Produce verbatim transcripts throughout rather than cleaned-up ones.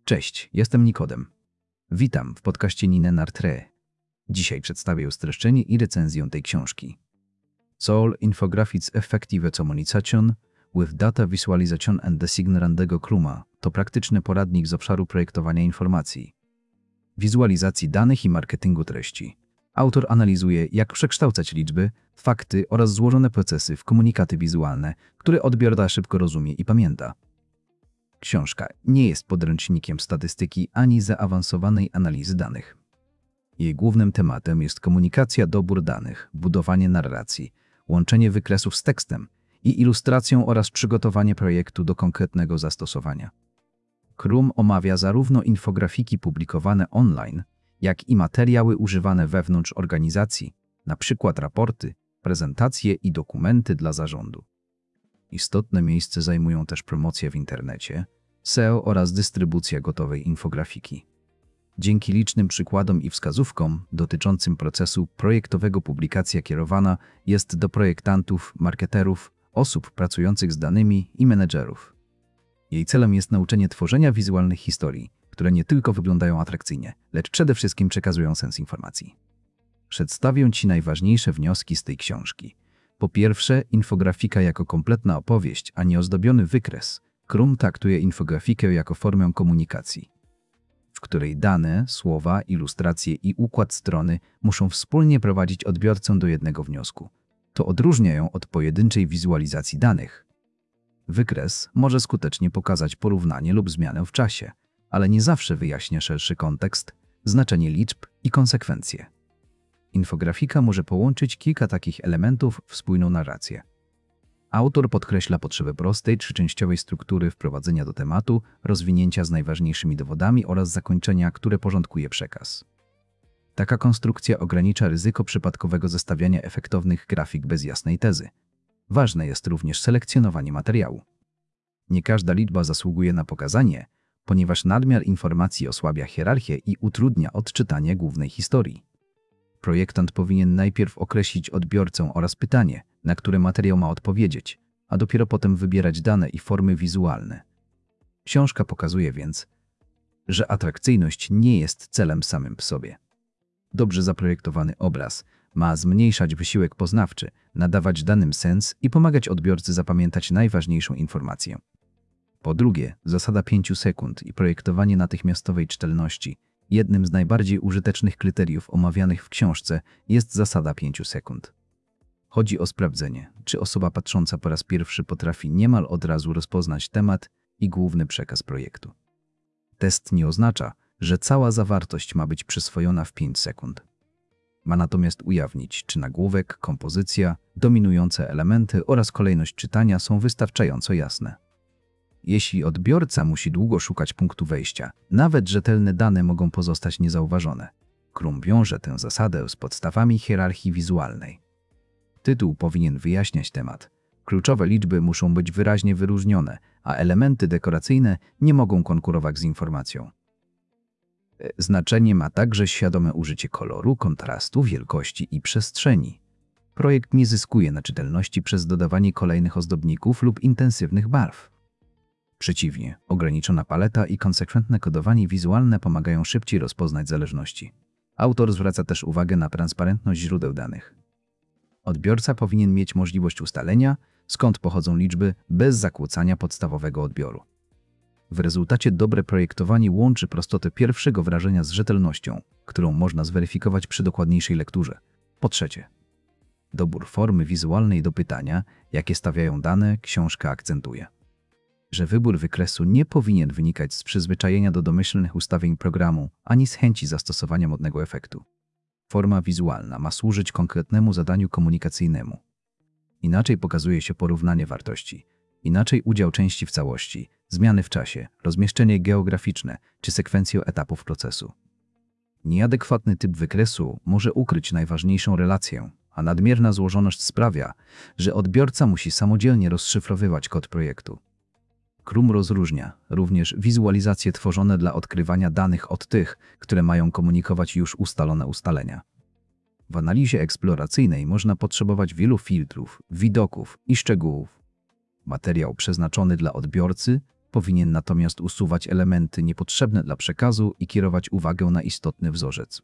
Cześć, jestem Nikodem. Witam w podcaście Nine Nartre. Dzisiaj przedstawię streszczenie i recenzję tej książki. Soul Infographics Effective Communication with Data Visualization and Design Randego Kruma to praktyczny poradnik z obszaru projektowania informacji, wizualizacji danych i marketingu treści. Autor analizuje, jak przekształcać liczby, fakty oraz złożone procesy w komunikaty wizualne, które odbiorca szybko rozumie i pamięta. Książka nie jest podręcznikiem statystyki ani zaawansowanej analizy danych. Jej głównym tematem jest komunikacja, dobór danych, budowanie narracji, łączenie wykresów z tekstem i ilustracją oraz przygotowanie projektu do konkretnego zastosowania. Krum omawia zarówno infografiki publikowane online, jak i materiały używane wewnątrz organizacji, np. raporty, prezentacje i dokumenty dla zarządu. Istotne miejsce zajmują też promocja w internecie, S E O oraz dystrybucja gotowej infografiki. Dzięki licznym przykładom i wskazówkom dotyczącym procesu projektowego publikacja kierowana jest do projektantów, marketerów, osób pracujących z danymi i menedżerów. Jej celem jest nauczenie tworzenia wizualnych historii, które nie tylko wyglądają atrakcyjnie, lecz przede wszystkim przekazują sens informacji. Przedstawię Ci najważniejsze wnioski z tej książki. Po pierwsze, infografika jako kompletna opowieść, a nie ozdobiony wykres. Krum traktuje infografikę jako formę komunikacji, w której dane, słowa, ilustracje i układ strony muszą wspólnie prowadzić odbiorcę do jednego wniosku. To odróżnia ją od pojedynczej wizualizacji danych. Wykres może skutecznie pokazać porównanie lub zmianę w czasie, ale nie zawsze wyjaśnia szerszy kontekst, znaczenie liczb i konsekwencje. Infografika może połączyć kilka takich elementów w spójną narrację. Autor podkreśla potrzebę prostej, trzyczęściowej struktury wprowadzenia do tematu, rozwinięcia z najważniejszymi dowodami oraz zakończenia, które porządkuje przekaz. Taka konstrukcja ogranicza ryzyko przypadkowego zestawiania efektownych grafik bez jasnej tezy. Ważne jest również selekcjonowanie materiału. Nie każda liczba zasługuje na pokazanie, ponieważ nadmiar informacji osłabia hierarchię i utrudnia odczytanie głównej historii. Projektant powinien najpierw określić odbiorcę oraz pytanie, na które materiał ma odpowiedzieć, a dopiero potem wybierać dane i formy wizualne. Książka pokazuje więc, że atrakcyjność nie jest celem samym w sobie. Dobrze zaprojektowany obraz ma zmniejszać wysiłek poznawczy, nadawać danym sens i pomagać odbiorcy zapamiętać najważniejszą informację. Po drugie, zasada pięciu sekund i projektowanie natychmiastowej czytelności. Jednym z najbardziej użytecznych kryteriów omawianych w książce jest zasada pięciu sekund. Chodzi o sprawdzenie, czy osoba patrząca po raz pierwszy potrafi niemal od razu rozpoznać temat i główny przekaz projektu. Test nie oznacza, że cała zawartość ma być przyswojona w pięć sekund. Ma natomiast ujawnić, czy nagłówek, kompozycja, dominujące elementy oraz kolejność czytania są wystarczająco jasne. Jeśli odbiorca musi długo szukać punktu wejścia, nawet rzetelne dane mogą pozostać niezauważone. Krum wiąże tę zasadę z podstawami hierarchii wizualnej. Tytuł powinien wyjaśniać temat. Kluczowe liczby muszą być wyraźnie wyróżnione, a elementy dekoracyjne nie mogą konkurować z informacją. Znaczenie ma także świadome użycie koloru, kontrastu, wielkości i przestrzeni. Projekt nie zyskuje na czytelności przez dodawanie kolejnych ozdobników lub intensywnych barw. Przeciwnie, ograniczona paleta i konsekwentne kodowanie wizualne pomagają szybciej rozpoznać zależności. Autor zwraca też uwagę na transparentność źródeł danych. Odbiorca powinien mieć możliwość ustalenia, skąd pochodzą liczby, bez zakłócania podstawowego odbioru. W rezultacie dobre projektowanie łączy prostotę pierwszego wrażenia z rzetelnością, którą można zweryfikować przy dokładniejszej lekturze. Po trzecie, dobór formy wizualnej do pytania, jakie stawiają dane, książka akcentuje, że wybór wykresu nie powinien wynikać z przyzwyczajenia do domyślnych ustawień programu, ani z chęci zastosowania modnego efektu. Forma wizualna ma służyć konkretnemu zadaniu komunikacyjnemu. Inaczej pokazuje się porównanie wartości, inaczej udział części w całości, zmiany w czasie, rozmieszczenie geograficzne czy sekwencję etapów procesu. Nieadekwatny typ wykresu może ukryć najważniejszą relację, a nadmierna złożoność sprawia, że odbiorca musi samodzielnie rozszyfrowywać kod projektu. Krum rozróżnia również wizualizacje tworzone dla odkrywania danych od tych, które mają komunikować już ustalone ustalenia. W analizie eksploracyjnej można potrzebować wielu filtrów, widoków i szczegółów. Materiał przeznaczony dla odbiorcy powinien natomiast usuwać elementy niepotrzebne dla przekazu i kierować uwagę na istotny wzorzec.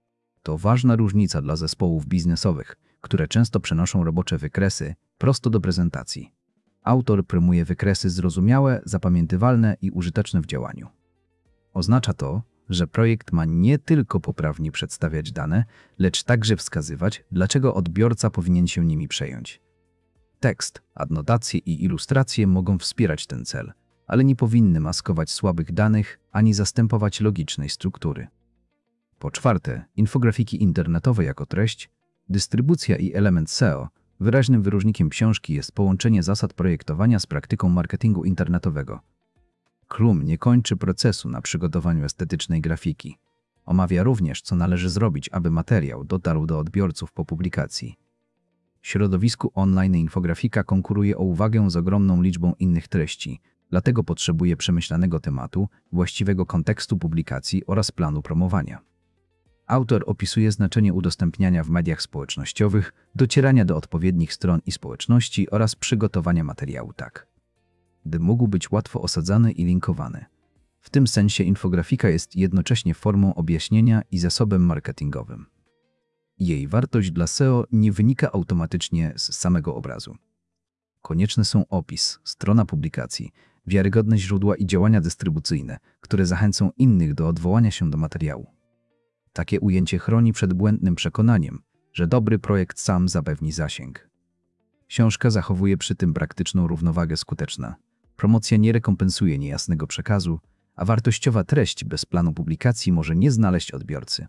To ważna różnica dla zespołów biznesowych, które często przenoszą robocze wykresy prosto do prezentacji. Autor promuje wykresy zrozumiałe, zapamiętywalne i użyteczne w działaniu. Oznacza to, że projekt ma nie tylko poprawnie przedstawiać dane, lecz także wskazywać, dlaczego odbiorca powinien się nimi przejąć. Tekst, adnotacje i ilustracje mogą wspierać ten cel, ale nie powinny maskować słabych danych ani zastępować logicznej struktury. Po czwarte, infografiki internetowe jako treść, dystrybucja i element S E O. Wyraźnym wyróżnikiem książki jest połączenie zasad projektowania z praktyką marketingu internetowego. Klum nie kończy procesu na przygotowaniu estetycznej grafiki. Omawia również, co należy zrobić, aby materiał dotarł do odbiorców po publikacji. W środowisku online infografika konkuruje o uwagę z ogromną liczbą innych treści, dlatego potrzebuje przemyślanego tematu, właściwego kontekstu publikacji oraz planu promowania. Autor opisuje znaczenie udostępniania w mediach społecznościowych, docierania do odpowiednich stron i społeczności oraz przygotowania materiału tak, by mógł być łatwo osadzany i linkowany. W tym sensie infografika jest jednocześnie formą objaśnienia i zasobem marketingowym. Jej wartość dla S E O nie wynika automatycznie z samego obrazu. Konieczne są opis, strona publikacji, wiarygodne źródła i działania dystrybucyjne, które zachęcą innych do odwołania się do materiału. Takie ujęcie chroni przed błędnym przekonaniem, że dobry projekt sam zapewni zasięg. Książka zachowuje przy tym praktyczną równowagę skuteczna. Promocja nie rekompensuje niejasnego przekazu, a wartościowa treść bez planu publikacji może nie znaleźć odbiorcy.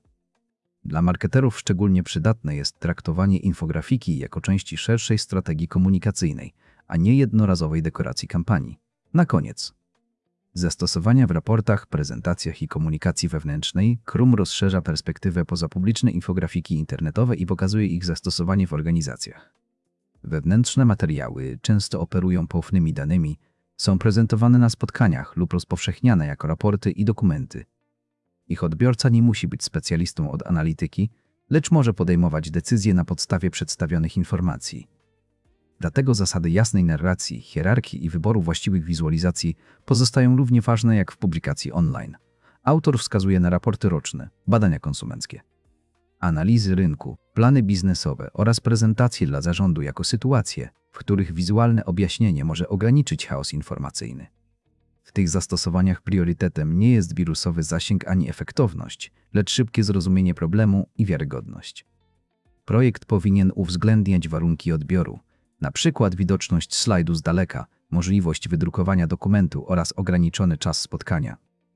Dla marketerów szczególnie przydatne jest traktowanie infografiki jako części szerszej strategii komunikacyjnej, a nie jednorazowej dekoracji kampanii. Na koniec. Zastosowania w raportach, prezentacjach i komunikacji wewnętrznej. Klum rozszerza perspektywę poza publiczne infografiki internetowe i pokazuje ich zastosowanie w organizacjach. Wewnętrzne materiały często operują poufnymi danymi, są prezentowane na spotkaniach lub rozpowszechniane jako raporty i dokumenty. Ich odbiorca nie musi być specjalistą od analityki, lecz może podejmować decyzje na podstawie przedstawionych informacji. Dlatego zasady jasnej narracji, hierarchii i wyboru właściwych wizualizacji pozostają równie ważne jak w publikacji online. Autor wskazuje na raporty roczne, badania konsumenckie, analizy rynku, plany biznesowe oraz prezentacje dla zarządu jako sytuacje, w których wizualne objaśnienie może ograniczyć chaos informacyjny. W tych zastosowaniach priorytetem nie jest wirusowy zasięg ani efektowność, lecz szybkie zrozumienie problemu i wiarygodność. Projekt powinien uwzględniać warunki odbioru, na przykład widoczność slajdu z daleka, możliwość wydrukowania dokumentu oraz ograniczony czas spotkania.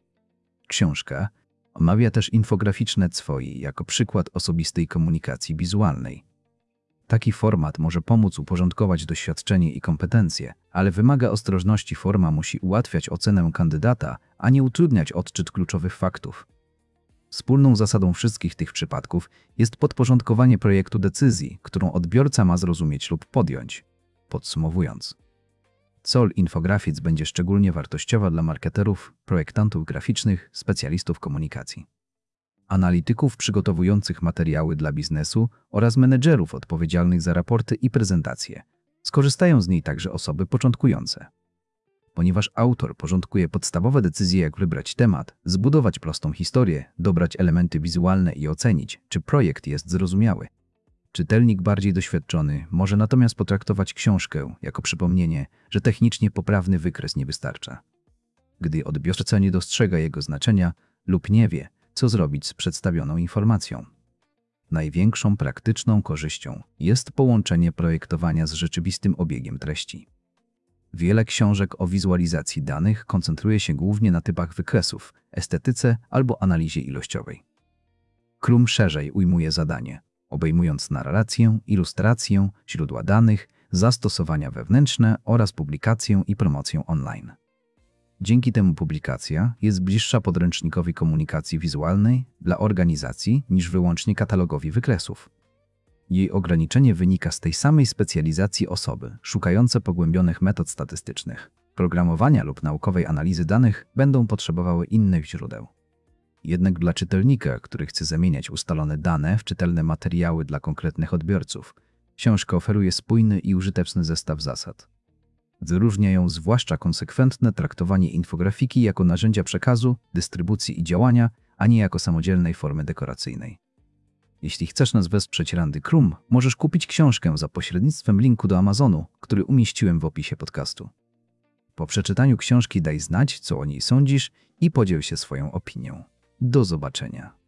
Książka omawia też infograficzne cwoi jako przykład osobistej komunikacji wizualnej. Taki format może pomóc uporządkować doświadczenie i kompetencje, ale wymaga ostrożności. Forma musi ułatwiać ocenę kandydata, a nie utrudniać odczyt kluczowych faktów. Wspólną zasadą wszystkich tych przypadków jest podporządkowanie projektu decyzji, którą odbiorca ma zrozumieć lub podjąć. Podsumowując, Soul Infographics będzie szczególnie wartościowa dla marketerów, projektantów graficznych, specjalistów komunikacji, analityków przygotowujących materiały dla biznesu oraz menedżerów odpowiedzialnych za raporty i prezentacje. Skorzystają z niej także osoby początkujące. Ponieważ autor porządkuje podstawowe decyzje, jak wybrać temat, zbudować prostą historię, dobrać elementy wizualne i ocenić, czy projekt jest zrozumiały. Czytelnik bardziej doświadczony może natomiast potraktować książkę jako przypomnienie, że technicznie poprawny wykres nie wystarcza. Gdy odbiorca nie dostrzega jego znaczenia lub nie wie, co zrobić z przedstawioną informacją. Największą praktyczną korzyścią jest połączenie projektowania z rzeczywistym obiegiem treści. Wiele książek o wizualizacji danych koncentruje się głównie na typach wykresów, estetyce albo analizie ilościowej. Klum szerzej ujmuje zadanie, obejmując narrację, ilustrację, źródła danych, zastosowania wewnętrzne oraz publikację i promocję online. Dzięki temu publikacja jest bliższa podręcznikowi komunikacji wizualnej dla organizacji niż wyłącznie katalogowi wykresów. Jej ograniczenie wynika z tej samej specjalizacji osoby szukające pogłębionych metod statystycznych, programowania lub naukowej analizy danych będą potrzebowały innych źródeł. Jednak dla czytelnika, który chce zamieniać ustalone dane w czytelne materiały dla konkretnych odbiorców, książka oferuje spójny i użyteczny zestaw zasad. Wyróżnia ją zwłaszcza konsekwentne traktowanie infografiki jako narzędzia przekazu, dystrybucji i działania, a nie jako samodzielnej formy dekoracyjnej. Jeśli chcesz nas wesprzeć Randy Krum, możesz kupić książkę za pośrednictwem linku do Amazonu, który umieściłem w opisie podcastu. Po przeczytaniu książki daj znać, co o niej sądzisz i podziel się swoją opinią. Do zobaczenia.